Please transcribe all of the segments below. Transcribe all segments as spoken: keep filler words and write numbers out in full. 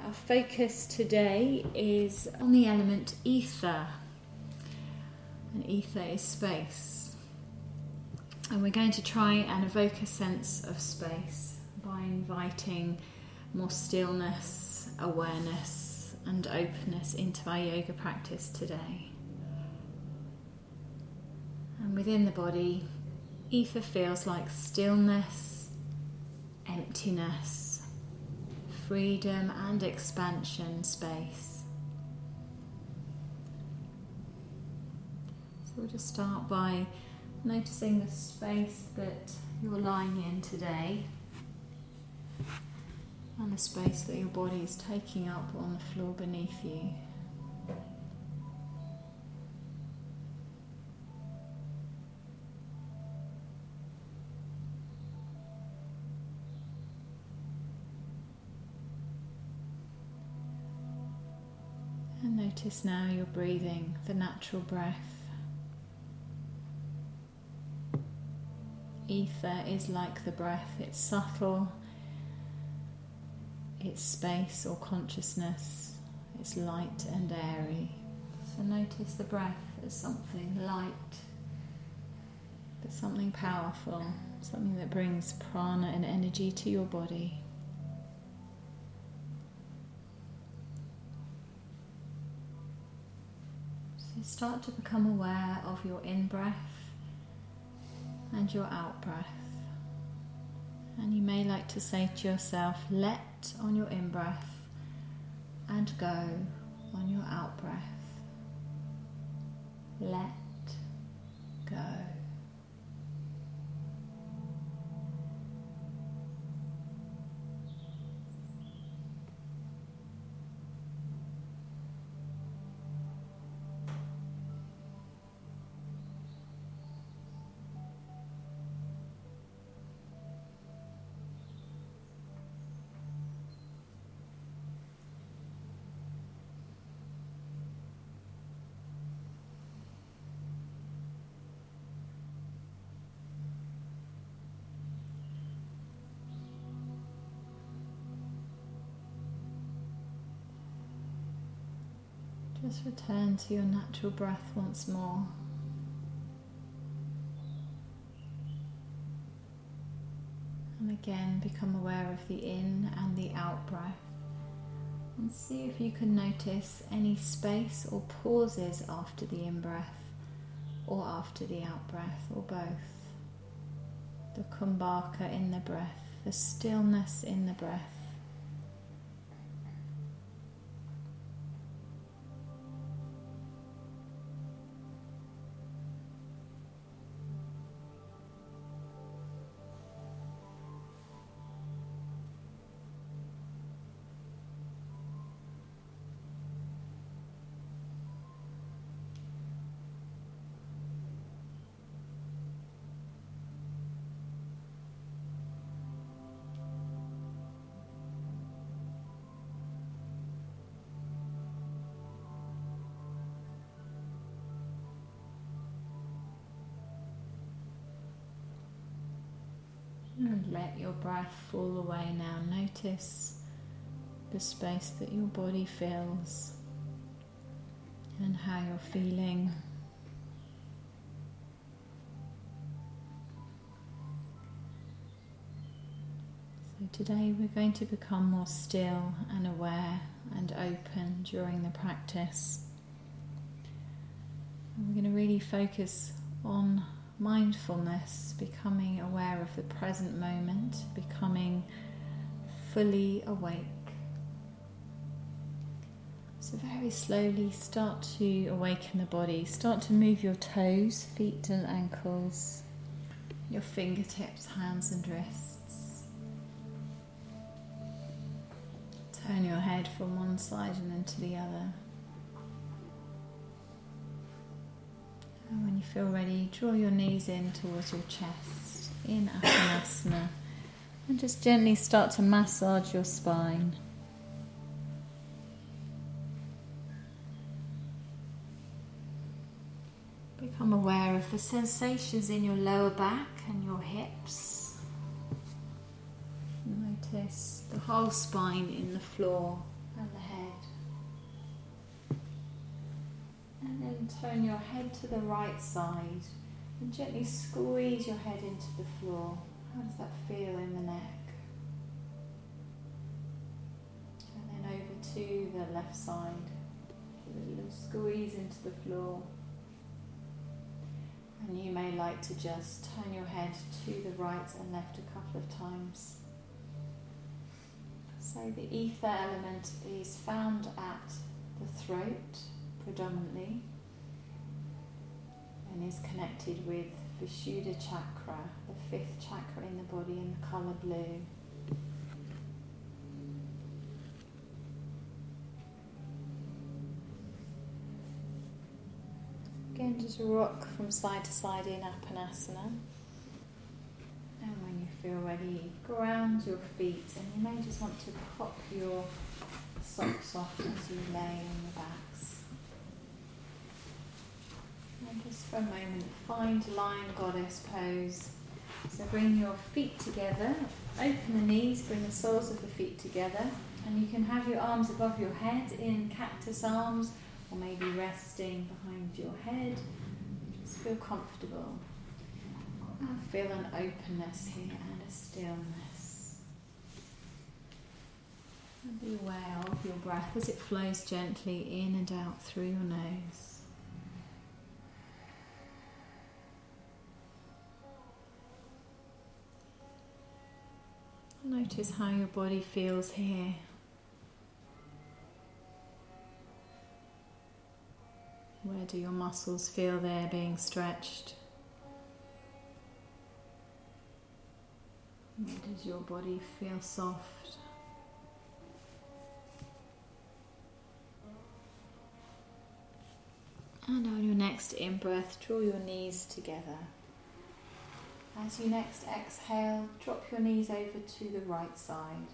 our focus today is on the element ether. And ether is space. And we're going to try and evoke a sense of space by inviting more stillness, awareness, and openness into our yoga practice today. And within the body, ether feels like stillness, emptiness, freedom and expansion space. So we'll just start by noticing the space that you're lying in today and the space that your body is taking up on the floor beneath you. And notice now you're breathing the natural breath. Ether is like the breath, it's subtle, it's space or consciousness, it's light and airy. So notice the breath as something light, but something powerful, something that brings prana and energy to your body. So start to become aware of your in-breath and your out-breath. And you may like to say to yourself, let on your in-breath and go on your out-breath. Let go. Just return to your natural breath once more. And again, become aware of the in and the out breath. And see if you can notice any space or pauses after the in-breath or after the out-breath, or both. The kumbhaka in the breath, the stillness in the breath. And let your breath fall away now. Notice the space that your body fills and how you're feeling. So today we're going to become more still and aware and open during the practice. And we're going to really focus on mindfulness, becoming aware of the present moment, becoming fully awake. So very slowly start to awaken the body. Start to move your toes, feet and ankles, your fingertips, hands and wrists. Turn your head from one side and then to the other. And when you feel ready, draw your knees in towards your chest in Apanasana and just gently start to massage your spine. Become aware of the sensations in your lower back and your hips. Notice the whole spine in the floor and the head. And then turn your head to the right side and gently squeeze your head into the floor. How does that feel in the neck? And then over to the left side. Give it a little squeeze into the floor. And you may like to just turn your head to the right and left a couple of times. So the ether element is found at the throat predominantly and is connected with Vishuddha chakra, the fifth chakra in the body, in the colour blue. Again, just rock from side to side in Apanasana. And when you feel ready, ground your feet, and you may just want to pop your socks off as you lay on your backs. And just for a moment, find Lion Goddess pose. So bring your feet together, open the knees, bring the soles of the feet together, and you can have your arms above your head in cactus arms, or maybe resting behind your head. Just feel comfortable. I feel an openness here and a stillness. And be aware of your breath as it flows gently in and out through your nose. Notice how your body feels here. Where do your muscles feel they're being stretched? Where does your body feel soft? And on your next in-breath, draw your knees together. As you next exhale, drop your knees over to the right side.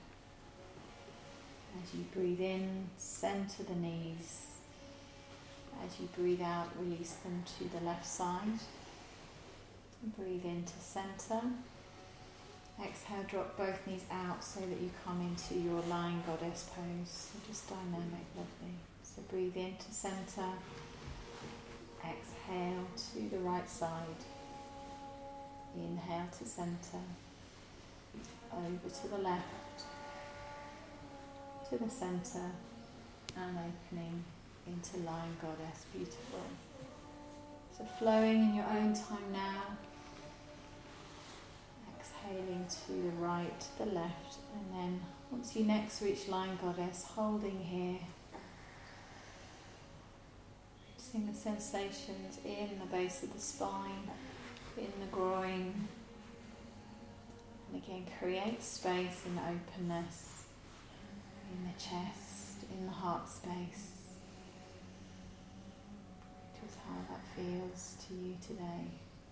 As you breathe in, center the knees. As you breathe out, release them to the left side. Breathe into center. Exhale, drop both knees out so that you come into your Lion Goddess pose. So just dynamic, lovely. So breathe into center. Exhale to the right side. Inhale to center. Over to the left. To the center. And opening into Lion Goddess. Beautiful. So flowing in your own time now. Exhaling to the right, the left, and then once you next reach Lion Goddess, holding here. Noticing the sensations in the base of the spine, in the groin. And again, create space and openness in the chest, in the heart space. Just how that feels to you today.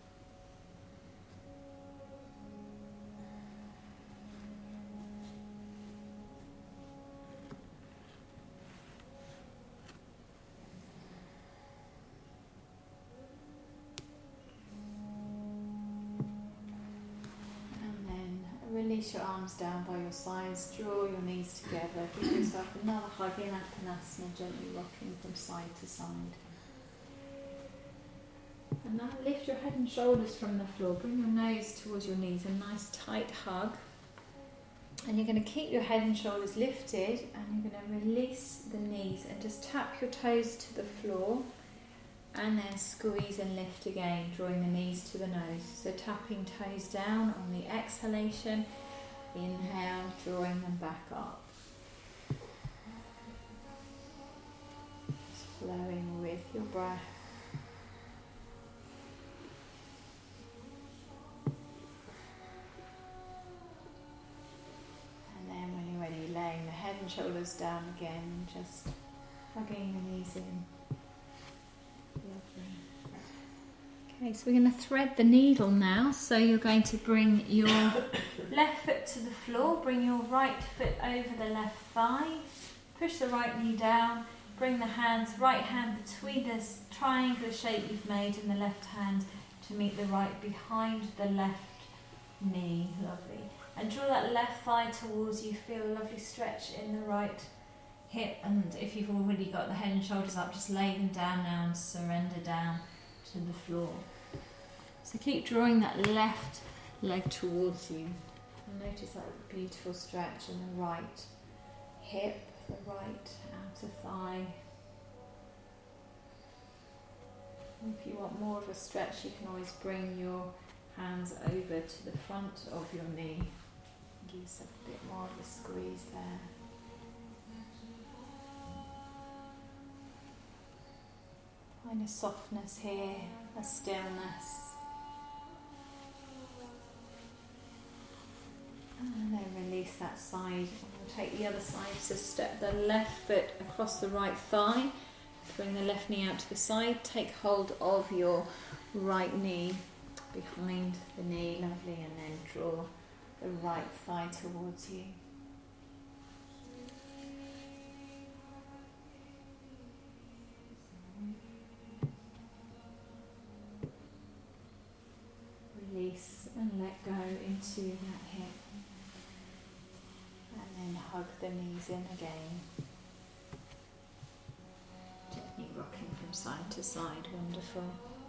Release your arms down by your sides, draw your knees together, give yourself another hug in Apanasana, gently rocking from side to side. And now lift your head and shoulders from the floor, bring your nose towards your knees, a nice tight hug. And you're going to keep your head and shoulders lifted, and you're going to release the knees and just tap your toes to the floor. And then squeeze and lift again, drawing the knees to the nose. So tapping toes down on the exhalation. Inhale, drawing them back up. Just flowing with your breath. And then when you're ready, laying the head and shoulders down again, just hugging the knees in. Okay, so we're going to thread the needle now. So you're going to bring your left foot to the floor, bring your right foot over the left thigh, push the right knee down, bring the hands, right hand between this triangular shape you've made in the left hand to meet the right behind the left knee. Lovely. And draw that left thigh towards you, feel a lovely stretch in the right hip, and if you've already got the head and shoulders up, just lay them down now and surrender down to the floor. So keep drawing that left leg towards you. And notice that beautiful stretch in the right hip, the right outer thigh. If you want more of a stretch, you can always bring your hands over to the front of your knee. Give yourself a bit more of a squeeze there. Find a softness here, a stillness. And then release that side. And we'll take the other side. So step the left foot across the right thigh. Bring the left knee out to the side. Take hold of your right knee behind the knee. Lovely. And then draw the right thigh towards you. Release and let go into that hip. And then hug the knees in again. Gently rocking from side to side. Wonderful.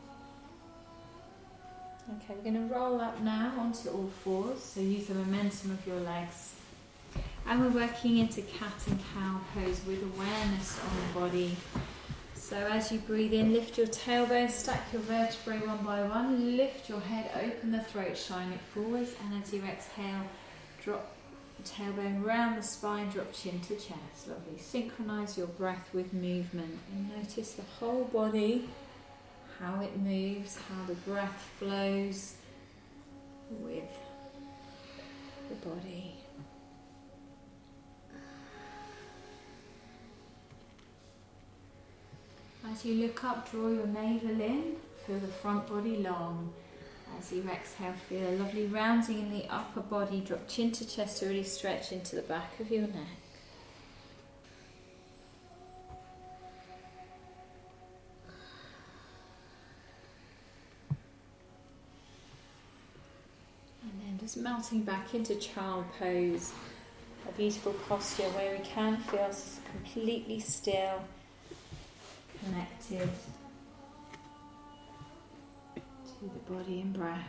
Okay, we're going to roll up now onto all fours. So use the momentum of your legs. And we're working into cat and cow pose with awareness on the body. So as you breathe in, lift your tailbone, stack your vertebrae one by one, lift your head, open the throat, shine it forwards, and as you exhale, drop the tailbone round the spine, drop chin to chest. Lovely. Synchronise your breath with movement and notice the whole body, how it moves, how the breath flows with the body. As you look up, draw your navel in, feel the front body long. As you exhale, feel a lovely rounding in the upper body, drop chin to chest to really stretch into the back of your neck. And then just melting back into child pose, a beautiful posture where we can feel completely still, connected to the body and breath.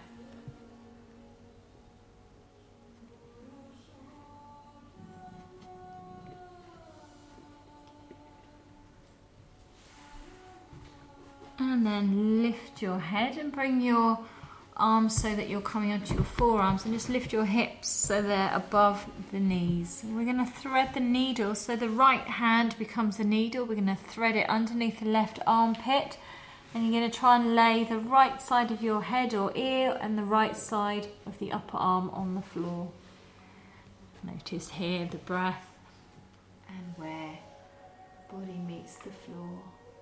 And then lift your head and bring your arms so that you're coming onto your forearms, and just lift your hips so they're above the knees. And we're going to thread the needle, so the right hand becomes the needle. We're going to thread it underneath the left armpit, and you're going to try and lay the right side of your head or ear and the right side of the upper arm on the floor. Notice here the breath and where the body meets the floor.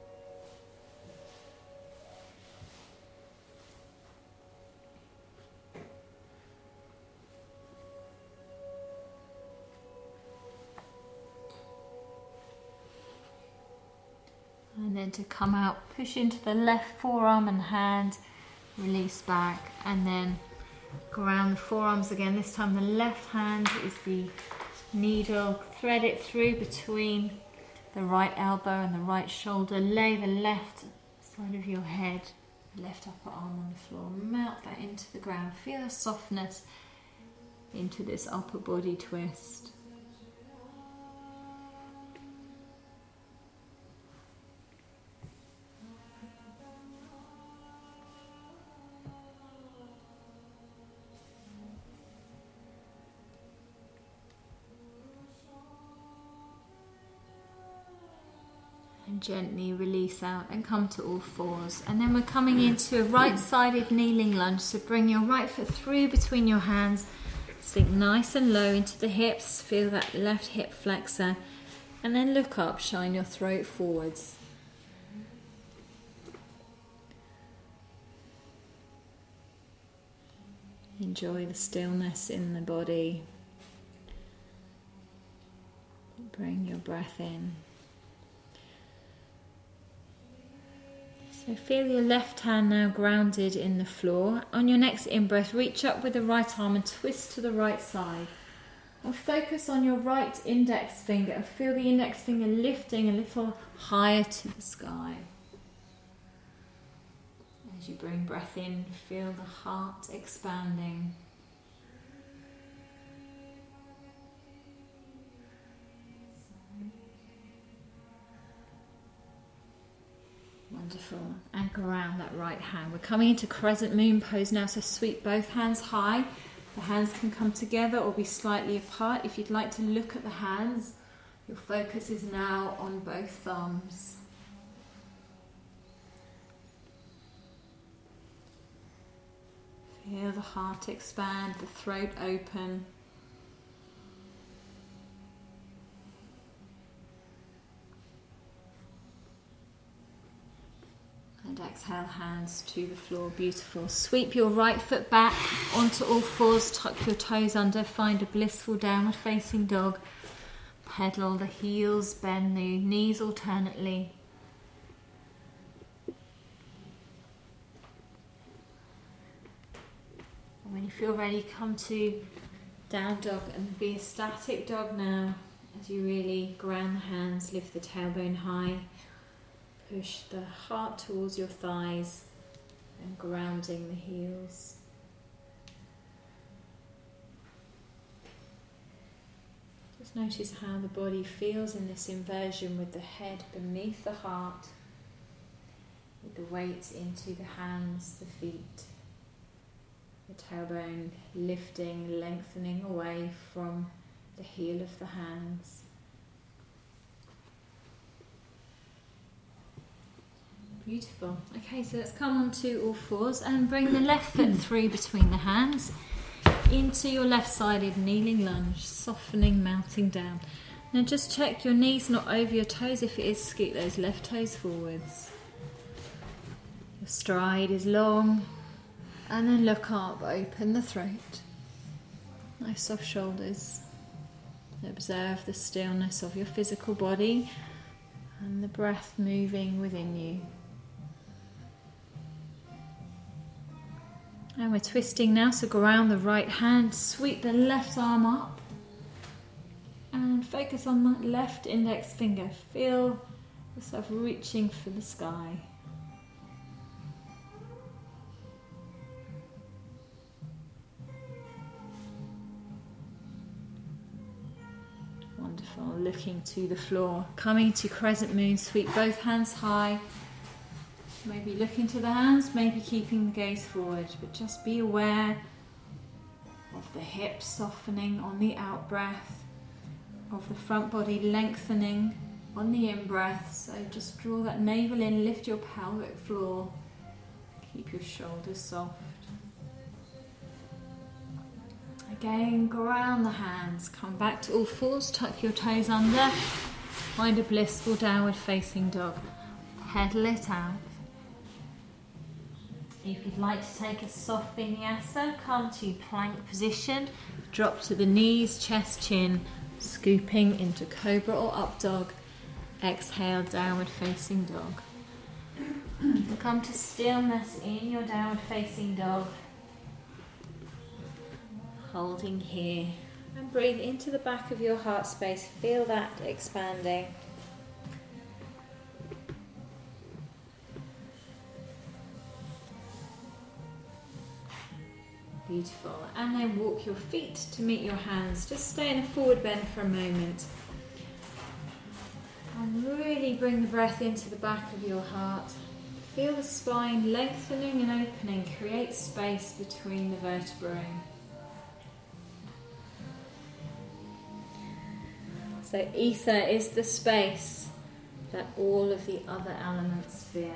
And then to come out, push into the left forearm and hand, release back, and then go around the forearms again. This time the left hand is the needle, thread it through between the right elbow and the right shoulder. Lay the left side of your head, left upper arm on the floor, melt that into the ground. Feel the softness into this upper body twist. Gently release out and come to all fours, and then we're coming into a right-sided kneeling lunge. So bring your right foot through between your hands, sink nice and low into the hips, feel that left hip flexor, and then look up, shine your throat forwards. Enjoy the stillness in the body. Bring your breath in. So feel your left hand now grounded in the floor. On your next in-breath, reach up with the right arm and twist to the right side. And focus on your right index finger and feel the index finger lifting a little higher to the sky. As you bring breath in, feel the heart expanding. Wonderful. Anchor around that right hand. We're coming into crescent moon pose now, so sweep both hands high. The hands can come together or be slightly apart. If you'd like to look at the hands, your focus is now on both thumbs. Feel the heart expand, the throat open. And exhale, hands to the floor. Beautiful. Sweep your right foot back onto all fours, tuck your toes under, find a blissful downward facing dog. Pedal the heels, bend the knees alternately. And when you feel ready, come to down dog and be a static dog now as you really ground the hands, lift the tailbone high. Push the heart towards your thighs and grounding the heels. Just notice how the body feels in this inversion with the head beneath the heart, with the weight into the hands, the feet, the tailbone lifting, lengthening away from the heel of the hands. Beautiful. Okay, so let's come on to all fours and bring the left foot through between the hands into your left-sided kneeling lunge, softening, mounting down. Now just check your knees not over your toes. If it is, scoot those left toes forwards. Your stride is long, and then look up, open the throat. Nice soft shoulders. Observe the stillness of your physical body and the breath moving within you. And we're twisting now, so ground the right hand, sweep the left arm up and focus on that left index finger. Feel yourself reaching for the sky. Wonderful. Looking to the floor, coming to crescent moon, sweep both hands high. Maybe looking to the hands, maybe keeping the gaze forward, but just be aware of the hips softening on the out breath, of the front body lengthening on the in breath. So just draw that navel in, lift your pelvic floor, keep your shoulders soft. Again, ground the hands, come back to all fours, tuck your toes under, find a blissful downward facing dog, pedal it out. If you'd like to take a soft vinyasa, come to plank position, drop to the knees, chest, chin, scooping into cobra or up dog, exhale, downward facing dog. Come to stillness in your downward facing dog, holding here, and breathe into the back of your heart space, feel that expanding. Beautiful. And then walk your feet to meet your hands. Just stay in a forward bend for a moment. And really bring the breath into the back of your heart. Feel the spine lengthening and opening. Create space between the vertebrae. So ether is the space that all of the other elements fill.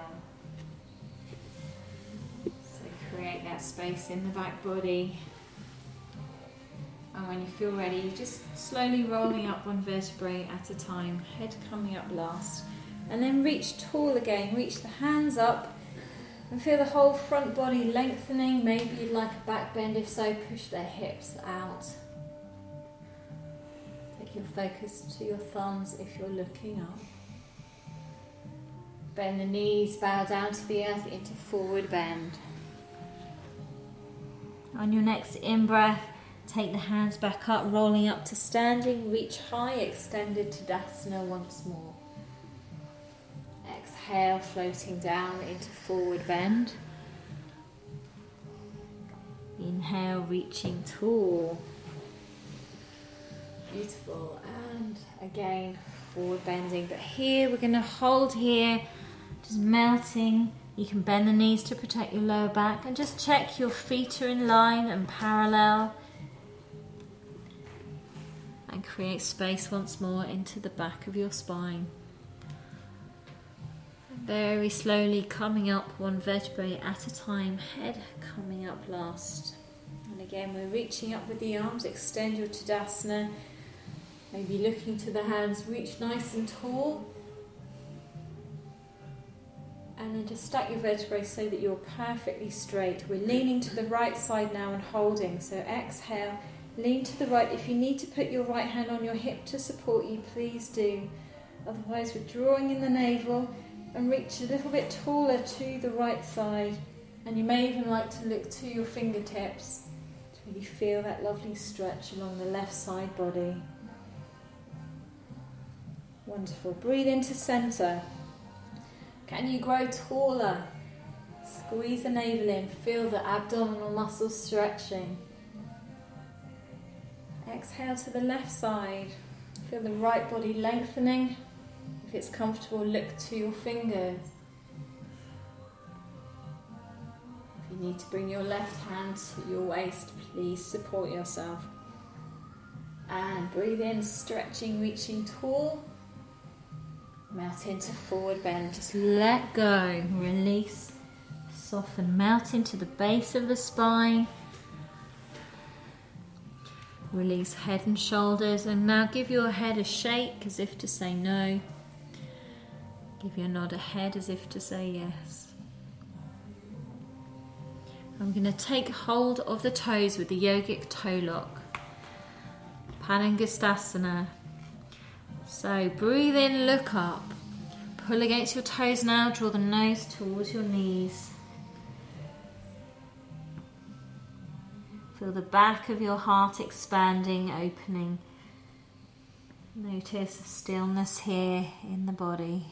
Create that space in the back body, and when you feel ready, just slowly rolling up one vertebrae at a time, head coming up last, and then reach tall again, reach the hands up and feel the whole front body lengthening. Maybe you'd like a back bend, if so push the hips out. Take your focus to your thumbs if you're looking up. Bend the knees, bow down to the earth into forward bend. On your next in-breath, Take the hands back up, rolling up to standing. Reach high, extended Tadasana once more. Exhale, floating down into forward bend. Inhale, reaching tall. Beautiful. And again, forward bending. But here, we're going to hold here, just melting. You can bend the knees to protect your lower back and just check your feet are in line and parallel. And create space once more into the back of your spine. Very slowly coming up one vertebrae at a time, head coming up last. And again, we're reaching up with the arms, extend your Tadasana. Maybe looking to the hands, reach nice and tall. And then just stack your vertebrae so that you're perfectly straight. We're leaning to the right side now and holding. So exhale, lean to the right. If you need to put your right hand on your hip to support you, please do. Otherwise, we're drawing in the navel and reach a little bit taller to the right side. And you may even like to look to your fingertips to really feel that lovely stretch along the left side body. Wonderful. Breathe into center. Can you grow taller? Squeeze the navel in. Feel the abdominal muscles stretching. Exhale to the left side. Feel the right body lengthening. If it's comfortable, look to your fingers. If you need to bring your left hand to your waist, please support yourself. And breathe in, stretching, reaching tall. Melt into forward bend. Just let go. Release. Soften. Melt into the base of the spine. Release head and shoulders. And now give your head a shake as if to say no. Give your nod a head as if to say yes. I'm going to take hold of the toes with the yogic toe lock. Padangusthasana. So breathe in, look up. Pull against your toes now, draw the nose towards your knees. Feel the back of your heart expanding, opening. Notice the stillness here in the body.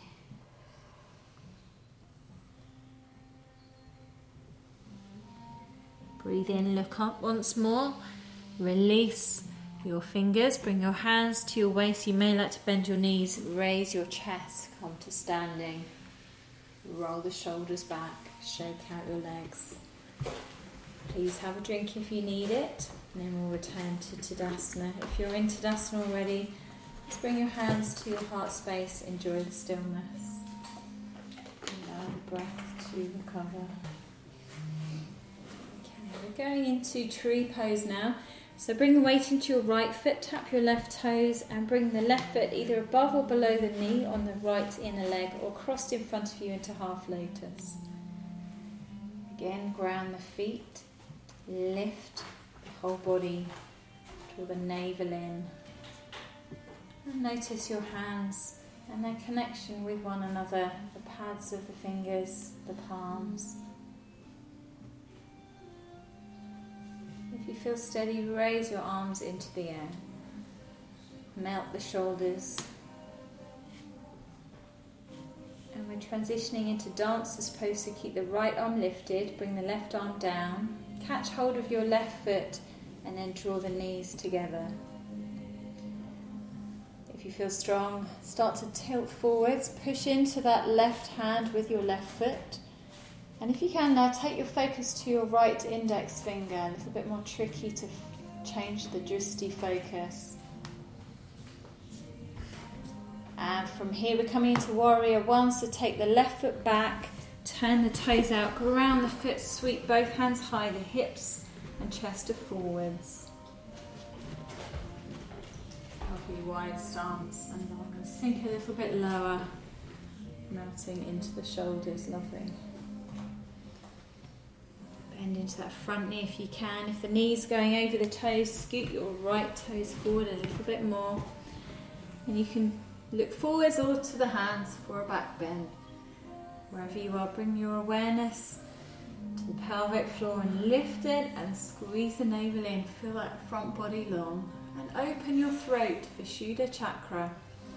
Breathe in, look up once more. Release your fingers, bring your hands to your waist. You may like to bend your knees, raise your chest, come to standing. Roll the shoulders back, shake out your legs. Please have a drink if you need it, and then we'll return to Tadasana. If you're in Tadasana already, just bring your hands to your heart space, enjoy the stillness. Allow the breath to recover. Okay, we're going into tree pose now. So bring the weight into your right foot, tap your left toes and bring the left foot either above or below the knee on the right inner leg or crossed in front of you into half lotus. Again, ground the feet, lift the whole body, draw the navel in. And notice your hands and their connection with one another, the pads of the fingers, the palms. If you feel steady, raise your arms into the air. Melt the shoulders. And we're transitioning into dancer's pose, so keep the right arm lifted, bring the left arm down, catch hold of your left foot and then draw the knees together. If you feel strong, start to tilt forwards, push into that left hand with your left foot. And if you can now, take your focus to your right index finger. A little bit more tricky to f- change the drishti focus. And from here we're coming into warrior one, so take the left foot back, turn the toes out, ground the foot, sweep both hands high, the hips and chest are forwards. Lovely wide stance, and I'm going to sink a little bit lower, melting into the shoulders, lovely. Bend into that front knee if you can. If the knee's going over the toes, scoot your right toes forward a little bit more. And you can look forwards or to the hands for a back bend. Wherever you are, bring your awareness to the pelvic floor and lift it and squeeze the navel in. Feel that front body long and open your throat for Shuddha Chakra.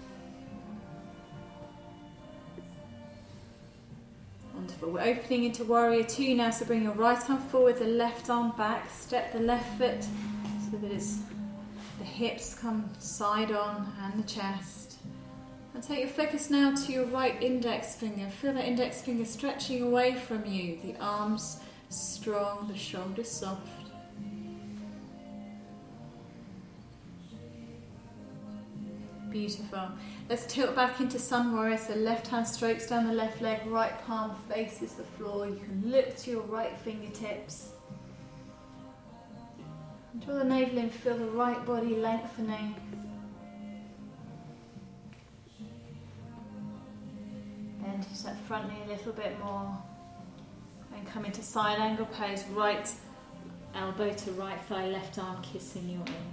Wonderful. We're opening into Warrior Two now, so bring your right arm forward, the left arm back, step the left foot so that it's the hips come side on and the chest. And take your focus now to your right index finger. Feel the index finger stretching away from you, the arms strong, the shoulders soft. Beautiful. Let's tilt back into Sun Warrior. So left hand strokes down the left leg, right palm faces the floor. You can look to your right fingertips. Draw the navel in, feel the right body lengthening. Bend into that front knee a little bit more. And come into side angle pose, right elbow to right thigh, left arm kissing your in.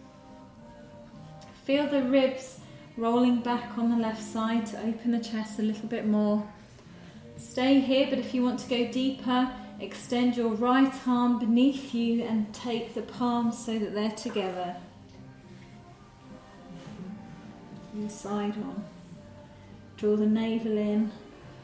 Feel the ribs rolling back on the left side to open the chest a little bit more. Stay here, but if you want to go deeper, extend your right arm beneath you and take the palms so that they're together. And side on. Draw the navel in.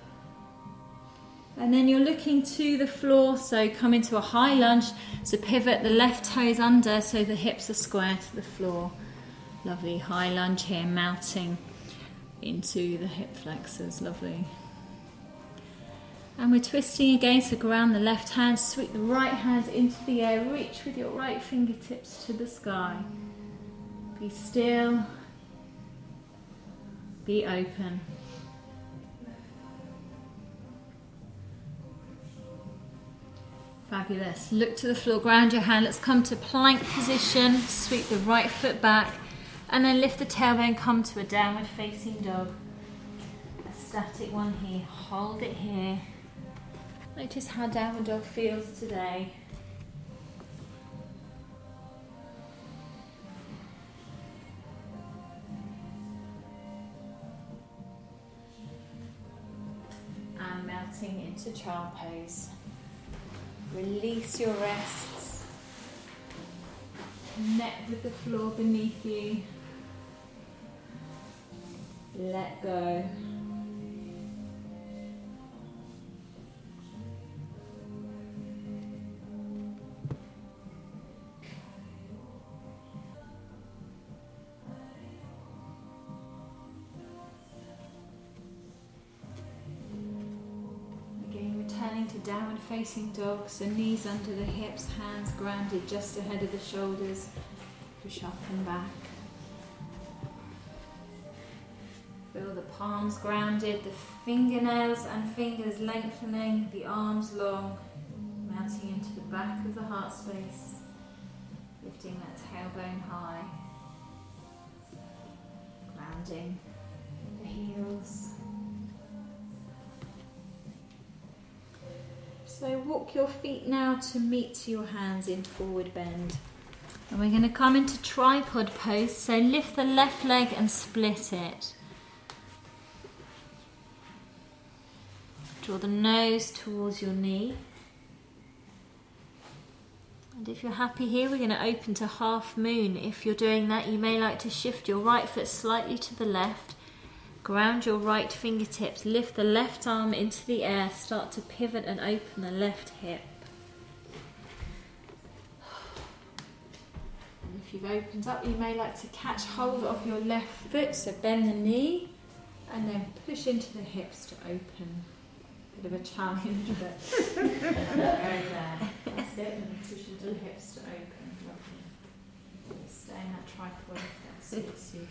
And then you're looking to the floor, so come into a high lunge. So pivot the left toes under so the hips are square to the floor. Lovely high lunge here, mounting into the hip flexors. Lovely. And we're twisting again, so ground the left hand, sweep the right hand into the air, reach with your right fingertips to the sky. Be still, be open. Fabulous. Look to the floor, ground your hand. Let's come to plank position, sweep the right foot back, and then lift the tailbone, come to a downward facing dog. A static one here, hold it here. Notice how downward dog feels today. And melting into child pose. Release your wrists. Connect with the floor beneath you. Let go. To downward facing dog, so knees under the hips, hands grounded just ahead of the shoulders, push up and back. Feel the palms grounded, the fingernails and fingers lengthening, the arms long, mounting into the back of the heart space, lifting that tailbone high, grounding the heels. So walk your feet now to meet your hands in forward bend. And we're going to come into tripod pose. So lift the left leg and split it. Draw the nose towards your knee. And if you're happy here, we're going to open to half moon. If you're doing that, you may like to shift your right foot slightly to the left. Ground your right fingertips, lift the left arm into the air, start to pivot and open the left hip. And if you've opened up, you may like to catch hold of your left foot, so bend the knee and then push into the hips to open. Bit of a challenge, but very there. That's it, and push into the hips to open. Lovely. Stay in that tripod if that suits you.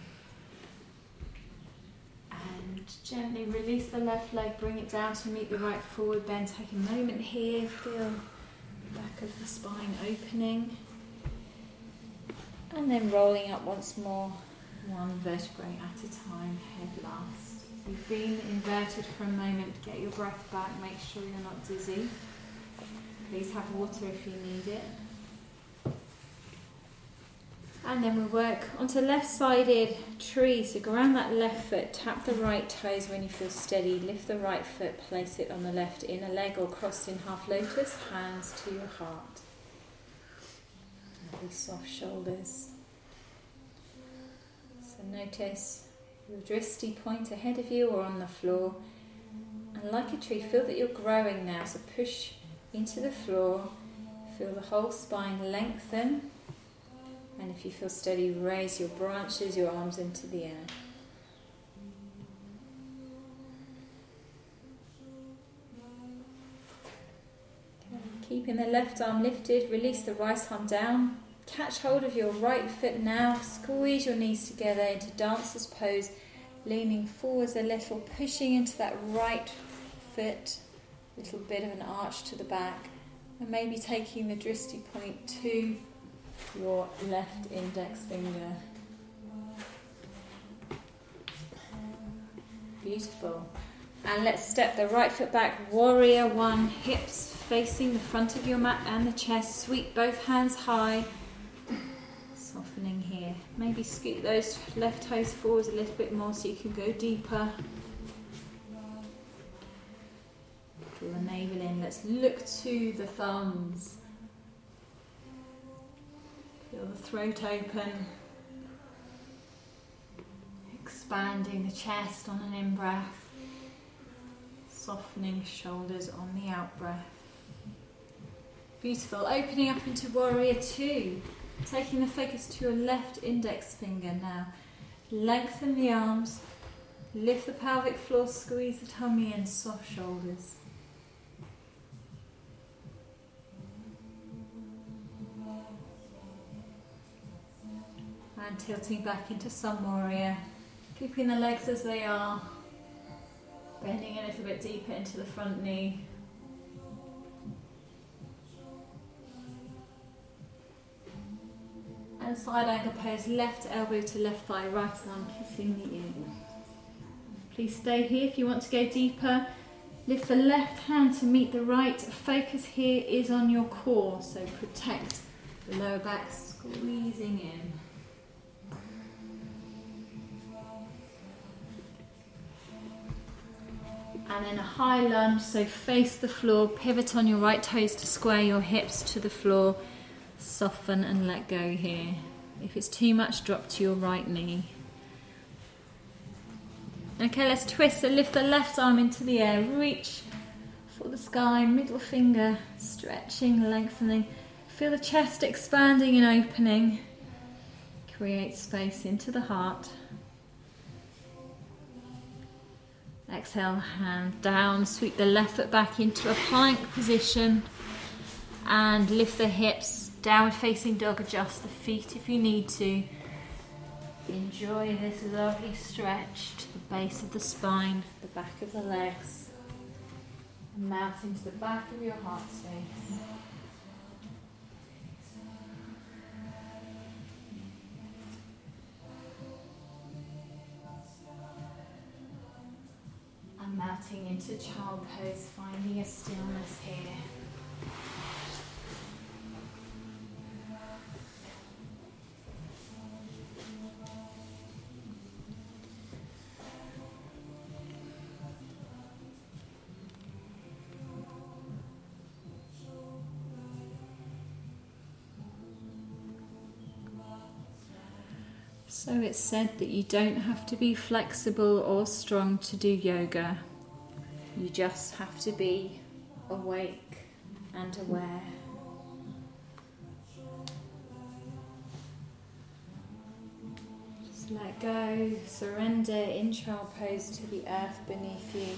And gently release the left leg, bring it down to meet the right forward bend. Take a moment here, feel the back of the spine opening. And then rolling up once more, one vertebrae at a time, head last. So you've been inverted for a moment, get your breath back, make sure you're not dizzy. Please have water if you need it. And then we'll work onto left-sided tree. So go around that left foot, tap the right toes when you feel steady, lift the right foot, place it on the left inner leg or crossed in half lotus, hands to your heart. Lovely soft shoulders. So notice your drishti point ahead of you or on the floor. And like a tree, feel that you're growing now. So push into the floor, feel the whole spine lengthen. And if you feel steady, raise your branches, your arms into the air. Okay. Keeping the left arm lifted, release the right arm down. Catch hold of your right foot now. Squeeze your knees together into dancer's pose, leaning forwards a little, pushing into that right foot, a little bit of an arch to the back, and maybe taking the drishti point to your left index finger. Beautiful. And let's step the right foot back, warrior one, hips facing the front of your mat and the chest. Sweep both hands high, softening here. Maybe scoot those left toes forwards a little bit more so you can go deeper. Draw the navel in. Let's look to the thumbs. Feel the throat open, expanding the chest on an in-breath, softening shoulders on the out-breath. Beautiful. Opening up into warrior two, taking the focus to your left index finger now. Lengthen the arms, lift the pelvic floor, squeeze the tummy in, soft shoulders. And tilting back into sun warrior, keeping the legs as they are, bending a little bit deeper into the front knee. And side angle pose, left elbow to left thigh, right arm kissing the ear. Please stay here if you want to go deeper. Lift the left hand to meet the right. Focus here is on your core, so protect the lower back, squeezing in. And then a high lunge, so face the floor, pivot on your right toes to square your hips to the floor, soften and let go here. If it's too much, drop to your right knee. Okay, let's twist, so lift the left arm into the air, reach for the sky, middle finger, stretching, lengthening. Feel the chest expanding and opening. Create space into the heart. Exhale, hand down, sweep the left foot back into a plank position and lift the hips, downward facing dog, adjust the feet if you need to. Enjoy this lovely stretch to the base of the spine, the back of the legs, and melt into the back of your heart space. And melting into child pose, finding a stillness here. So it's said that you don't have to be flexible or strong to do yoga. You just have to be awake and aware. Just let go, surrender in child pose to the earth beneath you.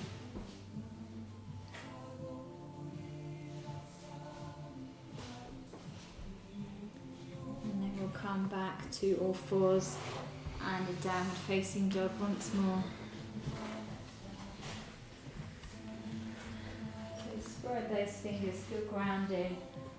Come back to all fours and a downward facing dog once more. So spread those fingers, feel grounded.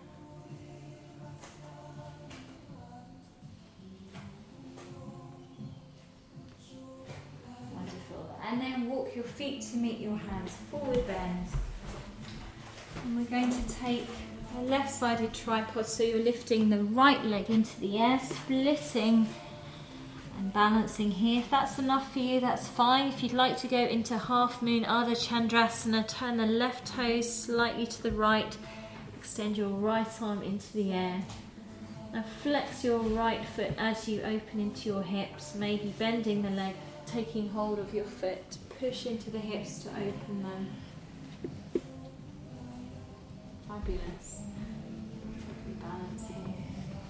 Wonderful. And then walk your feet to meet your hands, forward bend. And we're going to take a left-sided tripod, so you're lifting the right leg into the air, splitting and balancing here. If that's enough for you, that's fine. If you'd like to go into half moon Ardha Chandrasana, turn the left toes slightly to the right, extend your right arm into the air. Now flex your right foot as you open into your hips, maybe bending the leg, taking hold of your foot, push into the hips to open them. Fabulous. Balancing.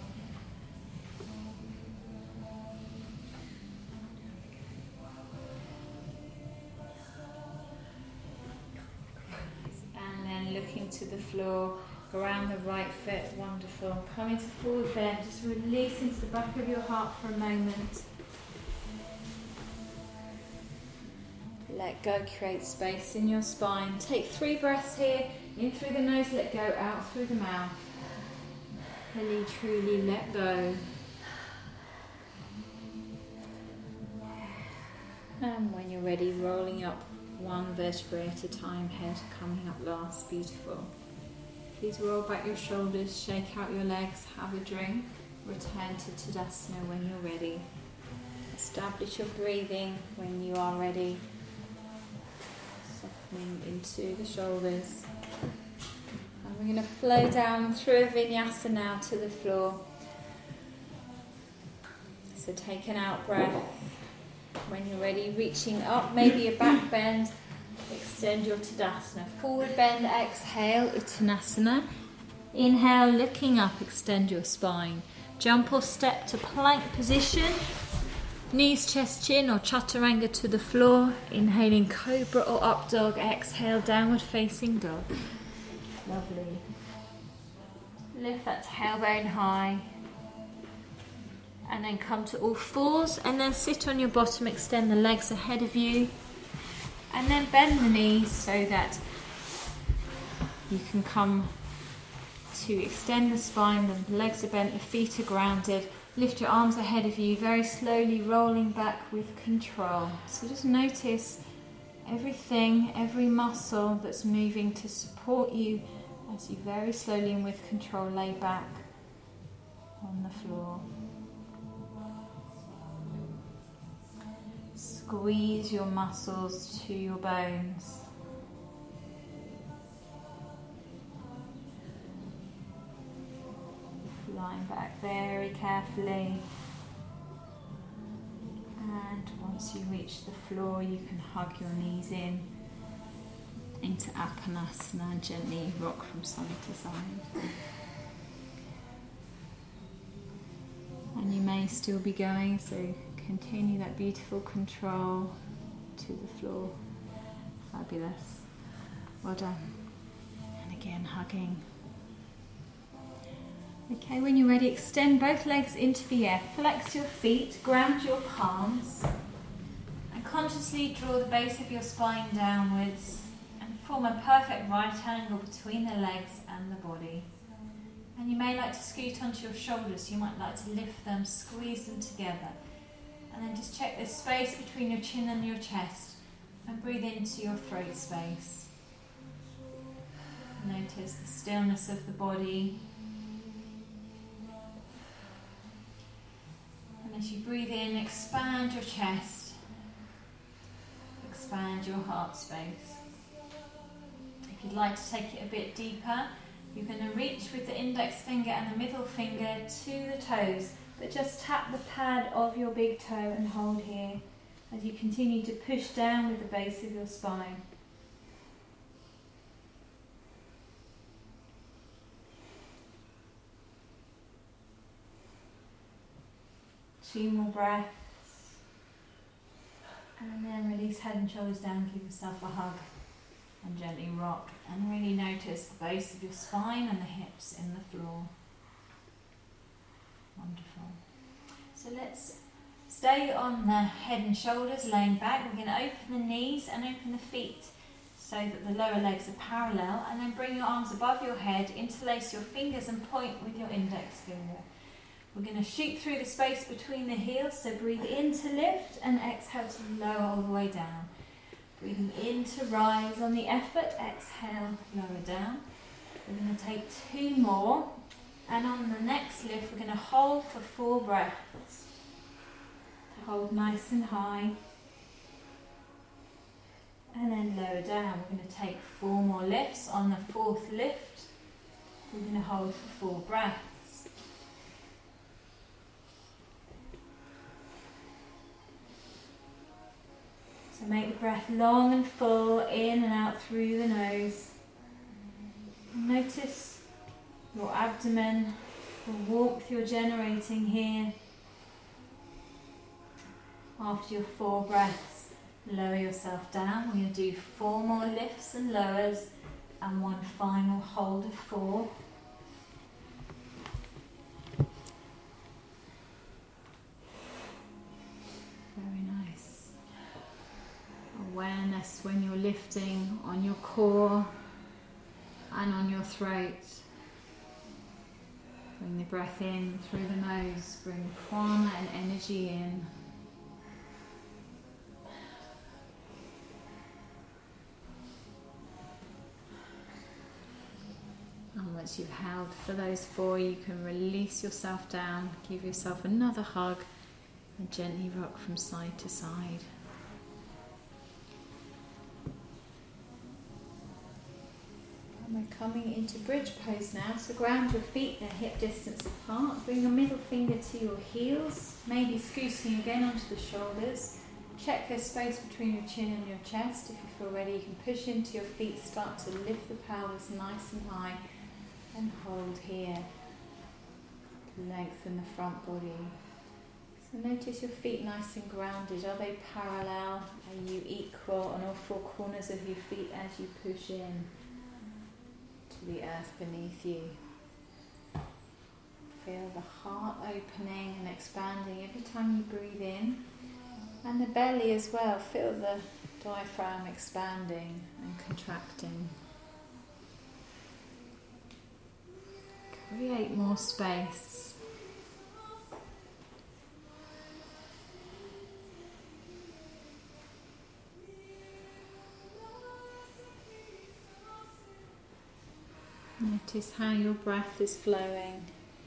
And then looking to the floor, around the right foot, wonderful. Come into forward bend, just release into the back of your heart for a moment. Let go, create space in your spine. Take three breaths here, in through the nose, let go, out through the mouth. Really, truly let go. And when you're ready, rolling up one vertebrae at a time, head coming up last, beautiful. Please roll back your shoulders, shake out your legs, have a drink, return to Tadasana when you're ready. Establish your breathing when you are ready. Softening into the shoulders. And we're going to flow down through a vinyasa now to the floor. So take an out breath. When you're ready, reaching up, maybe a back bend. Extend your Tadasana. Forward bend, exhale, Uttanasana. Inhale, looking up, extend your spine. Jump or step to plank position. Knees, chest, chin or chaturanga to the floor. Inhaling cobra or up dog. Exhale, downward facing dog. Lovely. Lift that tailbone high. And then come to all fours. And then sit on your bottom, extend the legs ahead of you. And then bend the knees so that you can come to extend the spine, the legs are bent, the feet are grounded. Lift your arms ahead of you, very slowly rolling back with control. So just notice everything, every muscle that's moving to support you as you very slowly and with control lay back on the floor. Squeeze your muscles to your bones. Lying back very carefully. And once you reach the floor, you can hug your knees in into Apanasana and gently rock from side to side. And you may still be going, so continue that beautiful control to the floor. Fabulous. Well done. And again, hugging. Okay, when you're ready, extend both legs into the air. Flex your feet, ground your palms, and consciously draw the base of your spine downwards and form a perfect right angle between the legs and the body. And you may like to scoot onto your shoulders. You might like to lift them, squeeze them together. And then just check there's space between your chin and your chest, and breathe into your throat space. Notice the stillness of the body. And as you breathe in, expand your chest, expand your heart space. If you'd like to take it a bit deeper, you're going to reach with the index finger and the middle finger to the toes. But just tap the pad of your big toe and hold here as you continue to push down with the base of your spine. Two more breaths. And then release head and shoulders down, give yourself a hug and gently rock. And really notice the base of your spine and the hips in the floor. Wonderful. So let's stay on the head and shoulders, laying back. We're going to open the knees and open the feet so that the lower legs are parallel, and then bring your arms above your head, interlace your fingers and point with your index finger. We're going to shoot through the space between the heels, so breathe in to lift and exhale to lower all the way down. Breathing in to rise on the effort, exhale, lower down. We're going to take two more, and on the next lift we're going to hold for four breaths. Hold nice and high, and then lower down. We're going to take four more lifts. On the fourth lift we're going to hold for four breaths. So make the breath long and full, in and out through the nose. Notice your abdomen, the warmth you're generating here. After your four breaths, lower yourself down. We're going to do four more lifts and lowers and one final hold of four. Very nice. Awareness when you're lifting on your core and on your throat. Bring the breath in through the nose, bring prana and energy in. And once you've held for those four, you can release yourself down, give yourself another hug, and gently rock from side to side. And we're coming into bridge pose now, so ground your feet at hip distance apart, bring your middle finger to your heels, maybe scooting again onto the shoulders. Check there's space between your chin and your chest. If you feel ready, you can push into your feet, start to lift the pelvis nice and high, and hold here. Lengthen the front body. So notice your feet nice and grounded. Are they parallel? Are you equal on all four corners of your feet as you push in to the earth beneath you? Feel the heart opening and expanding every time you breathe in. And the belly as well. Feel the diaphragm expanding and contracting. Create more space. Notice how your breath is flowing.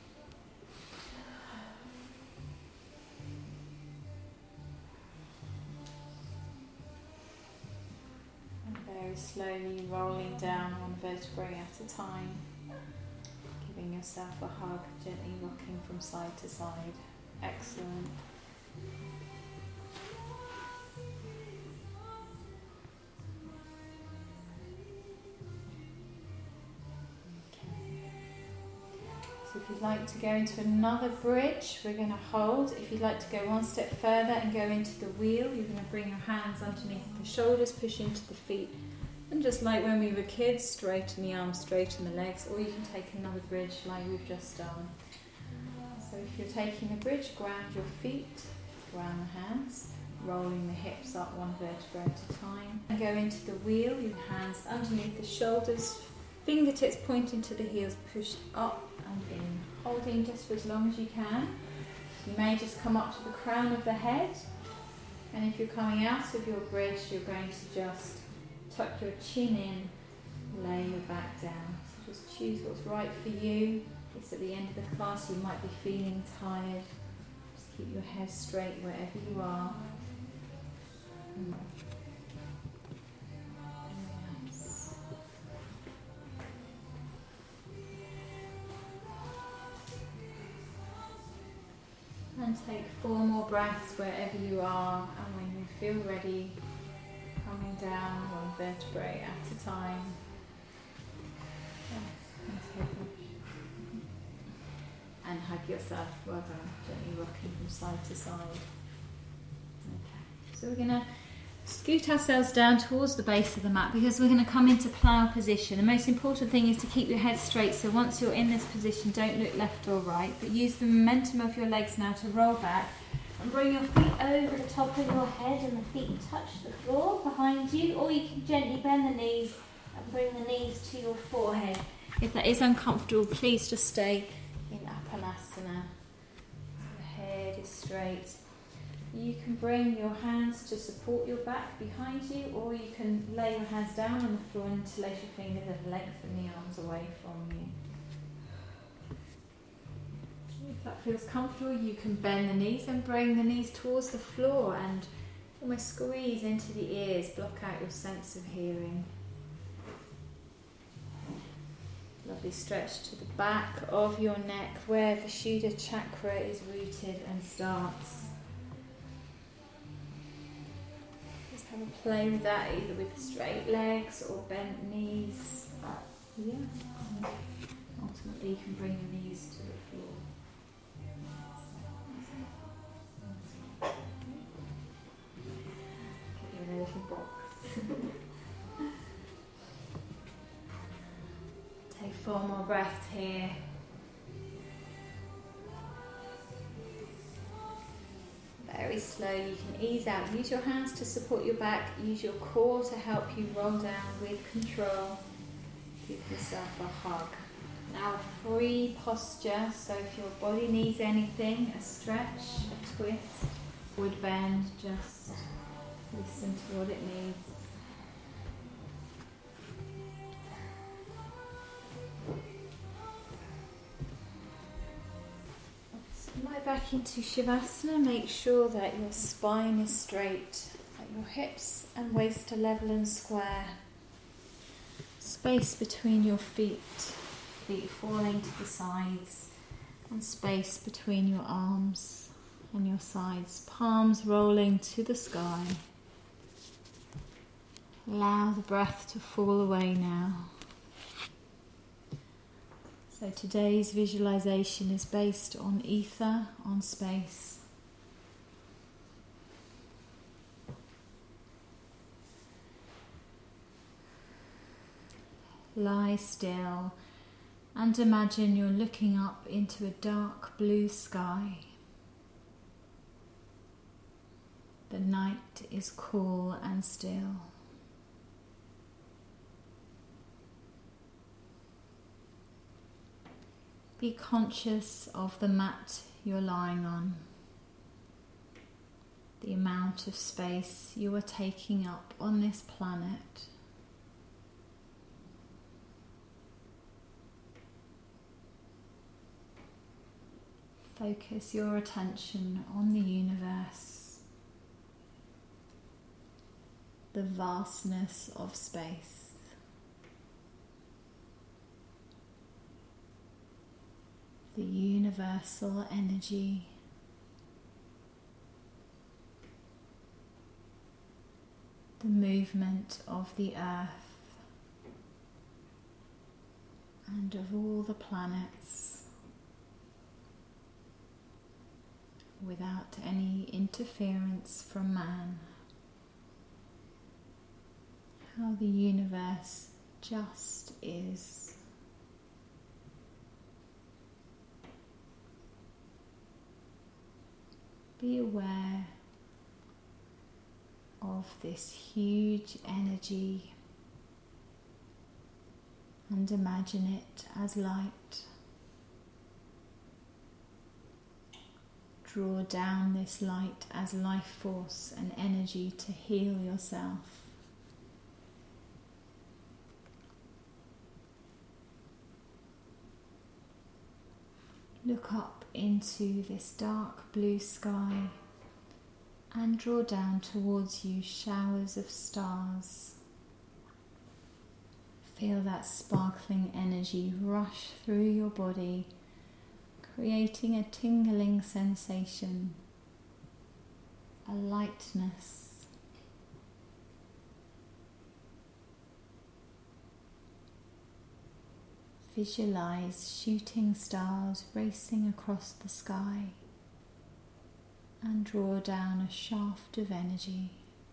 And very slowly rolling down one vertebrae at a time. Giving yourself a hug, gently rocking from side to side. Excellent. So if you'd like to go into another bridge, we're going to hold. If you'd like to go one step further and go into the wheel, you're going to bring your hands underneath the shoulders, push into the feet. And just like when we were kids, straighten the arms, straighten the legs, or you can take another bridge like we've just done. So if you're taking a bridge, ground your feet, ground the hands, rolling the hips up one vertebra at a time. And go into the wheel, your hands underneath the shoulders, fingertips pointing to the heels, push up and in, holding just for as long as you can. You may just come up to the crown of the head, and if you're coming out of your bridge, you're going to just tuck your chin in, lay your back down. So just choose what's right for you. It's at the end of the class, you might be feeling tired. Just keep your head straight wherever you are. Nice. And take four more breaths wherever you are, and when you feel ready, coming down one vertebrae at a time. And hug yourself, well done, gently rocking from side to side. Okay, so we're going to scoot ourselves down towards the base of the mat because we're going to come into plough position. The most important thing is to keep your head straight, so once you're in this position, don't look left or right, but use the momentum of your legs now to roll back. And bring your feet over the top of your head and the feet touch the floor behind you, or you can gently bend the knees and bring the knees to your forehead. If that is uncomfortable, please just stay in Apanasana. So the head is straight. You can bring your hands to support your back behind you, or you can lay your hands down on the floor and interlace your fingers and lengthen the arms away from you. If that feels comfortable, you can bend the knees and bring the knees towards the floor and almost squeeze into the ears, block out your sense of hearing. Lovely stretch to the back of your neck where the Vishuddha chakra is rooted and starts. Just have a play with that, either with straight legs or bent knees. Yeah. Ultimately, you can bring your knees to the floor. Get you in a little box. Take four more breaths here. Very slow, you can ease out. Use your hands to support your back. Use your core to help you roll down with control. Give yourself a hug. Now a free posture, so if your body needs anything, a stretch, a twist, would bend, just listen to what it needs. Lie back into Shavasana. Make sure that your spine is straight, that your hips and waist are level and square. Space between your feet, feet falling to the sides, and space between your arms and your sides, palms rolling to the sky. Allow the breath to fall away now. So today's visualization is based on ether, on space. Lie still and imagine you're looking up into a dark blue sky. The night is cool and still. Be conscious of the mat you're lying on, the amount of space you are taking up on this planet. Focus your attention on the universe, the vastness of space. The universal energy, the movement of the earth and of all the planets without any interference from man. How the universe just is. Be aware of this huge energy and imagine it as light. Draw down this light as life force and energy to heal yourself. Look up into this dark blue sky and draw down towards you showers of stars. Feel that sparkling energy rush through your body, creating a tingling sensation, a lightness. Visualize shooting stars racing across the sky and draw down a shaft of energy.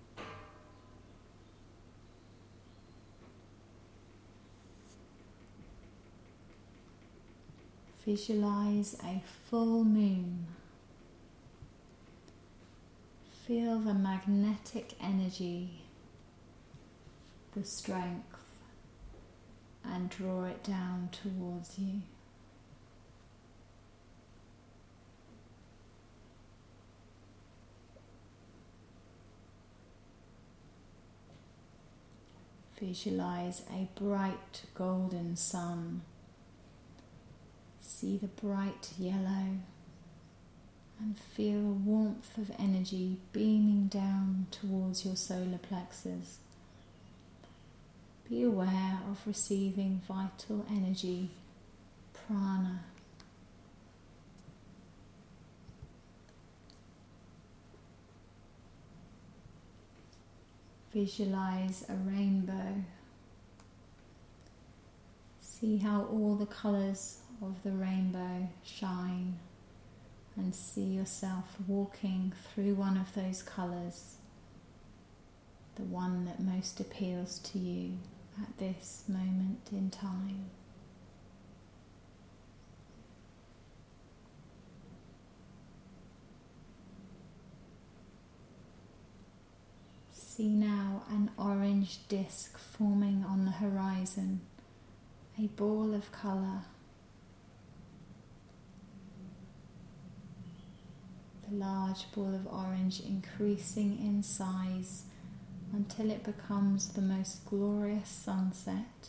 Visualize a full moon. Feel the magnetic energy, the strength, and draw it down towards you. Visualize a bright golden sun. See the bright yellow and feel a warmth of energy beaming down towards your solar plexus. Be aware of receiving vital energy, prana. Visualize a rainbow. See how all the colours of the rainbow shine, and see yourself walking through one of those colours, the one that most appeals to you at this moment in time. See now an orange disc forming on the horizon, a ball of colour. The large ball of orange increasing in size until it becomes the most glorious sunset.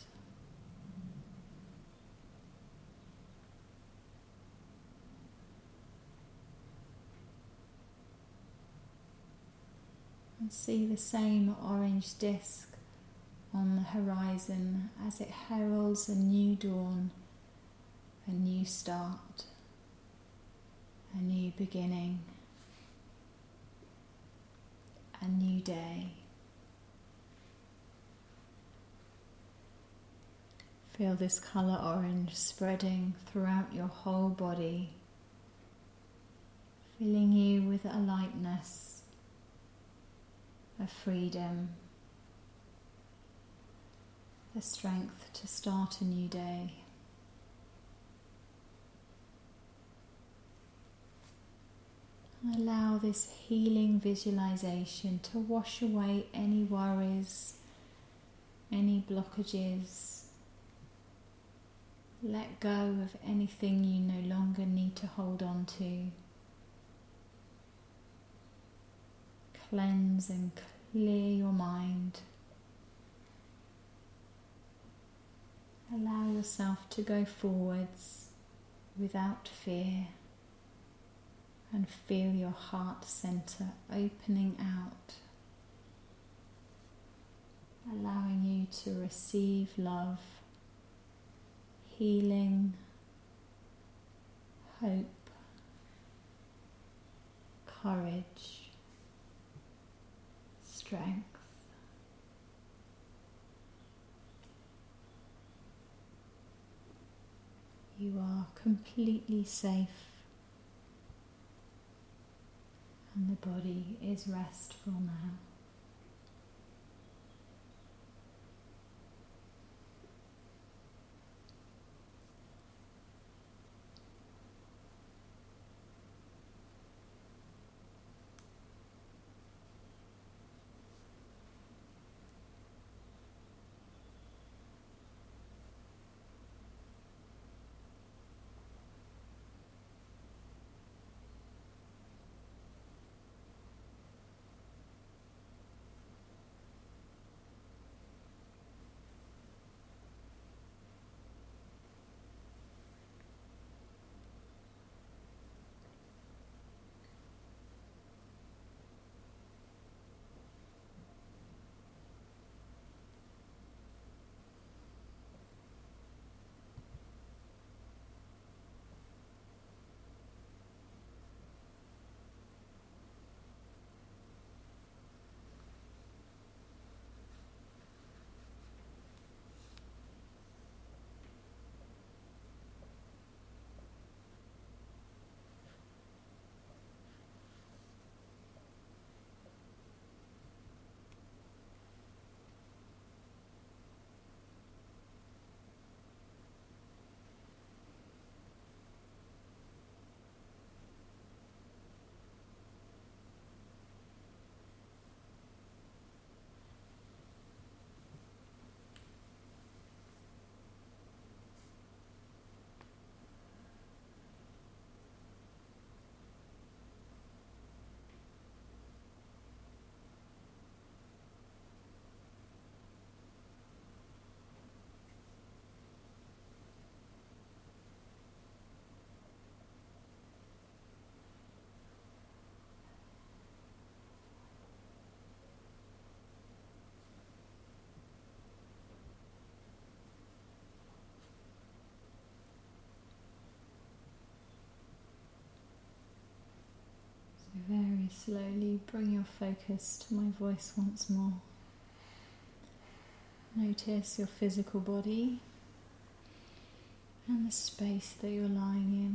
And see the same orange disc on the horizon as it heralds a new dawn, a new start, a new beginning, a new day. Feel this colour orange spreading throughout your whole body, filling you with a lightness, a freedom, the strength to start a new day. Allow this healing visualization to wash away any worries, any blockages. Let go of anything you no longer need to hold on to. Cleanse and clear your mind. Allow yourself to go forwards without fear, and feel your heart center opening out, allowing you to receive love, healing, hope, courage, strength. You are completely safe, and the body is restful now. Slowly bring your focus to my voice once more. Notice your physical body and the space that you're lying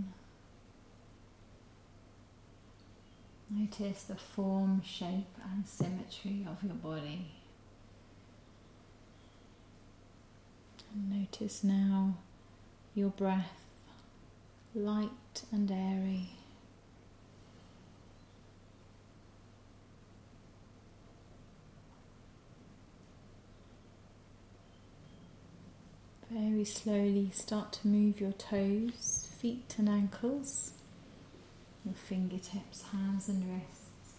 in. Notice the form, shape and symmetry of your body. And notice now your breath, light and airy. Very slowly start to move your toes, feet and ankles, your fingertips, hands and wrists.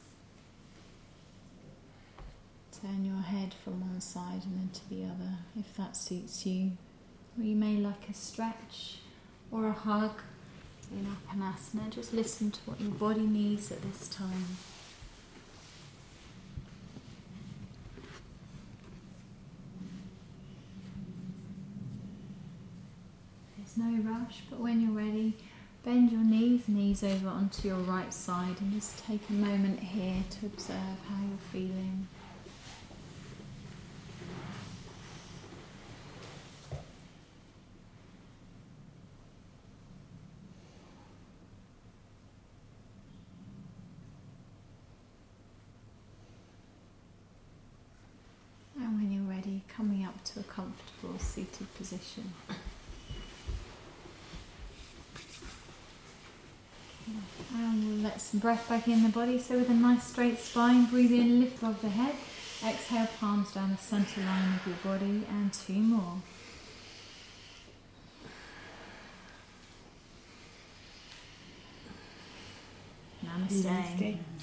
Turn your head from one side and then to the other if that suits you. Or you may like a stretch or a hug in Apanasana. Just listen to what your body needs at this time. No rush, but when you're ready, bend your knees, knees over onto your right side, and just take a moment here to observe how you're feeling. And when you're ready, coming up to a comfortable seated position. And we'll let some breath back in the body. So with a nice straight spine, breathe in, lift above the head. Exhale, palms down the centre line of your body, and two more. Namaste. Namaste.